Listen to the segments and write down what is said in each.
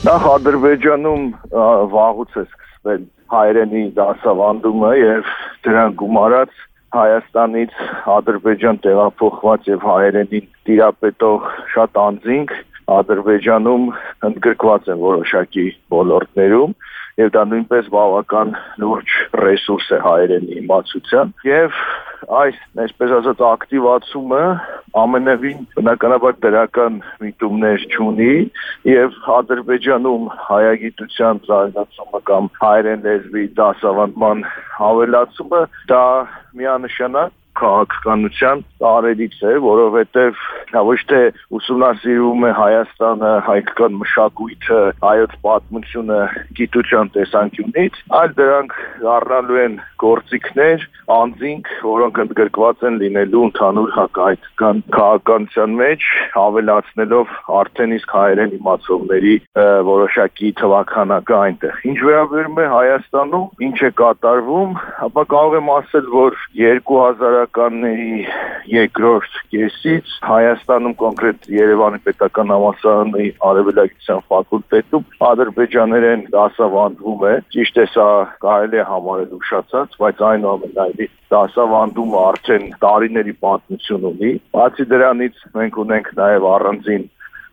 Նախ Ադրբեջանում վաղուց է սկսվել հայերենի դասավանդումը եւ դրան գումարած Հայաստանից Ադրբեջան տեղափոխված եւ հայերենին տիրապետող շատ անձինք Ադրբեջանում ընդգրկված են որոշակի ոլորտներում եւ դա նույնպես բավական լուրջ ռեսուրս է հայերենի իմացության եւ այս այսպես ասած ակտիվացումը ամենևին բնականաբար դրական միտումներ չունի եւ Ադրբեջանում հայագիտության զարգացումը կամ հայերեն լեզվի դասավանդման ավելացումը դա միանշանակ քաղաքականության տարերից է, որովհետև նա ոչ թե ուսումնասիրում է Հայաստանը, հայկական մշակույթը, հայոց պատմությունը գիտության տեսանկյունից, այլ դրանք դառնալու են գործիքներ, անձինք, որոնք ընդգրկված են լինելու ընդհանուր հակահայկական քաղաքականության մեջ, ավելացնելով արդեն իսկ հայերեն իմացողների որոշակի թվաքանակը այնտեղ։ Ինչ վերաբերում է Հայաստանում, ինչ է կատարվում, ապա կարող եմ ասել, որ 2000-ականների երկրորդ կեսից Հայաստանում կոնկրետ Երևանի պետական համալսարանի արևելագիտության ֆակուլտետում ադրբեջաներեն դասավանդվում է։ Ճիշտ է, սա կարելի է համարել ուշացած, բայց այնուամենայնիվ դասավանդումը արդեն տարիների պատմություն ունի։ Բացի դրանից մենք ունենք նաև առանձին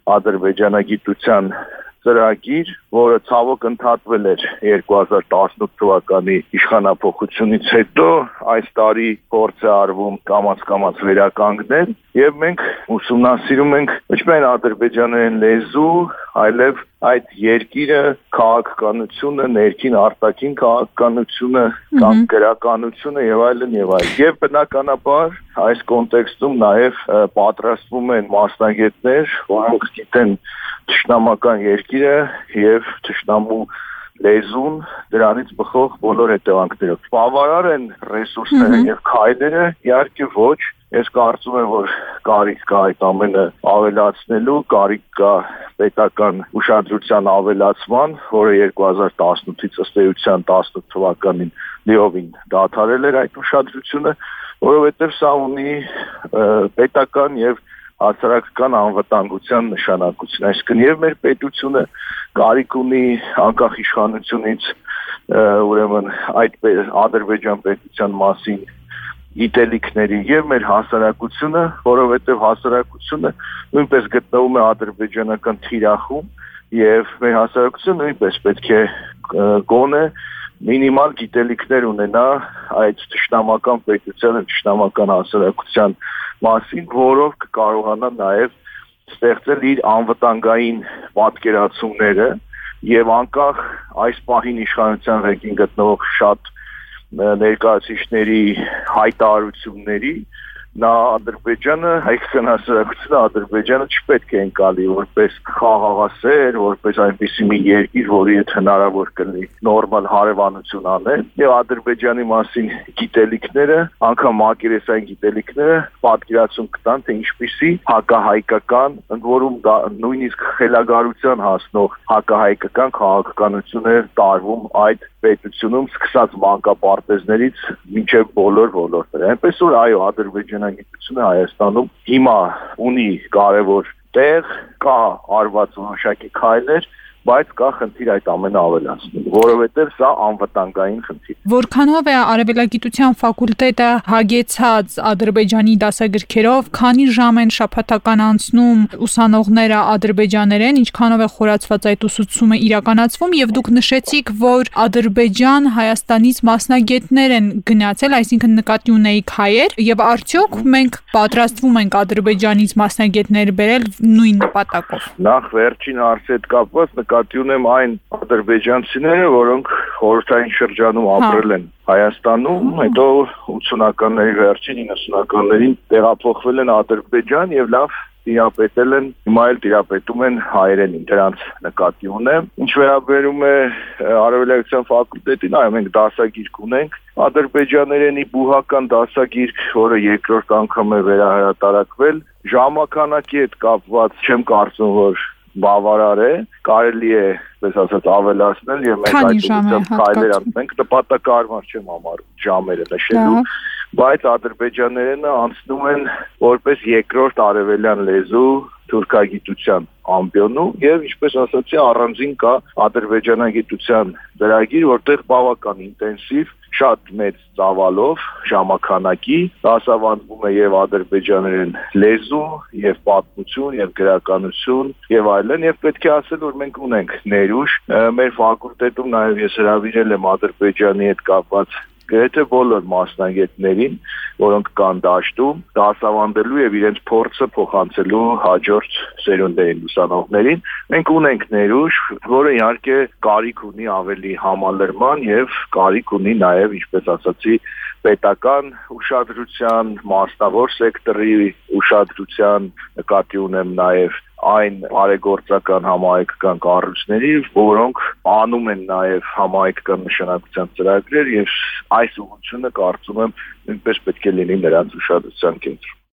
ադրբեջանագիտության ծրագիր, որը ցավոք ընդհատվել էր 2018 թվականի իշխանափոխությունից հետո, այս տարի փորձ է արվում կամաց-կամաց վերականգնել եւ մենք ուսումնասիրում ենք ոչ միայն ադրբեջաներեն լեզու, այլև այդ երկիրը քաղաքականությունը, ներքին արտաքին քաղաքականությունը, կամ գրականությունը եւ այլն եւ այլն։ Եվ բնականաբար այս կոնտեքստում նաեւ պատրաստվում են մասնագետներ, որոնք գիտեն թշնամական երկիրը եւ թշնամու լեզուն, դրանից բխող բոլոր հետևանքներով։ Բավարար են ռեսուրսները եւ քայլերը, իհարկե ոչ։ Ես կարծում եմ, որ կարիք կա այդ ամենը ավելացնելու, կարիք կա պետական ուշադրության ավելացման, որը 2018-ից ըստ էության 18 թվականին լիովին դադարել էր այդ ուշադրությունը, որովհետև սա ունի պետական եւ հասարակական անվտանգության նշանակություն։ Այսինքն եւ մեր պետությունը կարիք ունի անկախ իշխանությունից ուրեմն այդ Ադրբեջան պետության մասին գիտելիքների եւ մեր հասարակությունը, որովհետեւ հասարակությունը նույնպես գտնվում է ադրբեջանական թիրախում եւ մեր հասարակությունը նույնպես պետք է գոնե մինիմալ գիտելիքներ ունենա այդ թշնամական պետության, թշնամական հասարակության մասին, որով կկարողանա նաեւ ստեղծել իր անվտանգային պատկերացումները եւ անկախ այս պահին իշխանության ղեկին գտնվող շատ ներկայացուցիչների հայտարարությունների նա Ադրբեջանը, հայկական հասարակությունը Ադրբեջանը չպետք է ընկալի որպես խաղաղասեր, որպես այնպիսի մի երկիր, որի հետ հնարավոր կլինի նորմալ հարևանություն անել, եւ Ադրբեջանի մասին գիտելիքները, անգամ մակերեսային գիտելիքները պատկերացում կտան, թե ինչպիսի հակահայկական, ընդ որում նույնիսկ խելագարության հասնող հակահայկական քաղաքականություն է տարվում այդ պետությունում, սկսած մանկապարտեզներից մինչև բոլոր ոլորտները։ Այնպես որ այո, ադրբեջանագիտությունը Հայաստանում հիմա ունի կարևոր տեղ, կա արված որոշակի քայլեր, բայց կա խնդիր այդ ամենը ավելացնելու, որովհետև սա անվտանգային խնդիր։ Որքանով է արևելագիտության ֆակուլտետը հագեցած Ադրբեջանի դասագրքերով, քանի ժամ են շաբաթական անցնում ուսանողները ադրբեջաներեն, ինչքանով է խորացված այդ ուսուցումը իրականացվում, եւ դուք նշեցիք, որ Ադրբեջան Հայաստանից մասնագետներ են գնացել, այսինքն նկատի ունեիք հայեր, եւ արդյոք մենք պատրաստվում ենք Ադրբեջանից մասնագետներ բերել նույն նպատակով։ Նախ վերջին հարցի հետ կապված նկատի ունեմ այն ադրբեջանցիները, որոնք խորհրդային շրջանում ապրել են Հայաստանում, հետո 80-ականների վերջին 90-ականներին տեղափոխվել են Ադրբեջան եւ լավ տիրապետել են, հիմա էլ տիրապետում են հայերենին, դրանց նկատի ունեմ։ Ինչ վերաբերում է արևելագիտության ֆակուլտետին, այո, մենք դասագիրք ունենք, ադրբեջաներենի բուհական դասագիրք, որը երկրորդ անգամ է վերահրատարակվել, ժամանականակի հետ կապված չեմ կարծում, որ բավարար է, կարելի է, պես ասած, ավելացնել եւ մենք այդ ուղղությամբ քայլեր անենք, նպատակահարմար չեմ համարում ժամերը նշելու, բայց ադրբեջաներենը անցնում են որպես երկրորդ արևելյան լեզու թուրքագիտության ամբիոնում եւ ինչպես ասացի առանձին կա ադրբեջանագիտության ծրագիր, որտեղ բավական ինտենսիվ շատ մեծ ծավալով ժամանականակի դասավանդվում է եւ ադրբեջաներեն լեզու եւ պատմություն եւ գրականություն եւ այլն եւ պետք է ասել որ մենք ունենք ներուժ մեր ֆակուլտետում նաեւ ես հրավիրել եմ Ադրբեջանի հետ կապված գրեթե բոլոր մասնագետներին, որոնք կան դաշտում, դասավանդելու եւ իրենց փորձը փոխանցելու հաջորդ սերունդերին ուսանողներին, մենք ունենք ներուժ, որը իհարկե կարիք ունի ավելի համալրման եւ կարիք ունի նաեւ, ինչպես ասացի, պետական ուշադրության, մասնավոր սեկտորի ուշադրության, նկատի ունեմ նաեւ այն բարեգործական համահայկական կառույցների, որոնք անում են նաև համահայկական նշանակության ծրագրեր եւ այս ուղղությունը կարծում եմ նույնպես պետք է լինի նրանց ուշադրության կենտրոնում։